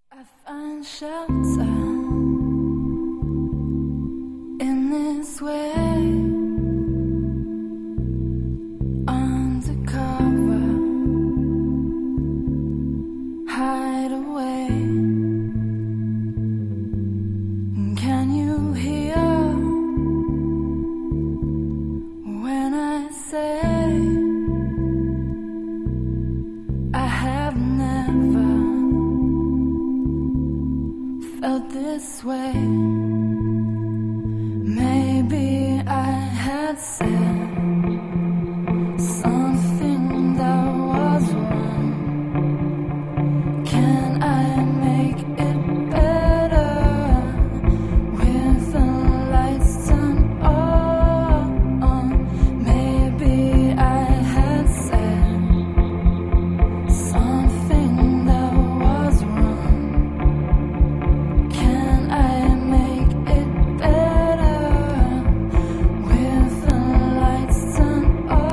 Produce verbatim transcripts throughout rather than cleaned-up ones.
I find shelter in this way, undercover, hide away. Can you hear when I say I have never felt this way? Maybe I had said something that was wrong. Can I make it better with the lights turned on? Maybe I had said something that was wrong. Can I make it better with the lights turned on?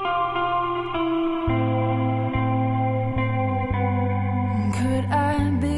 Could I be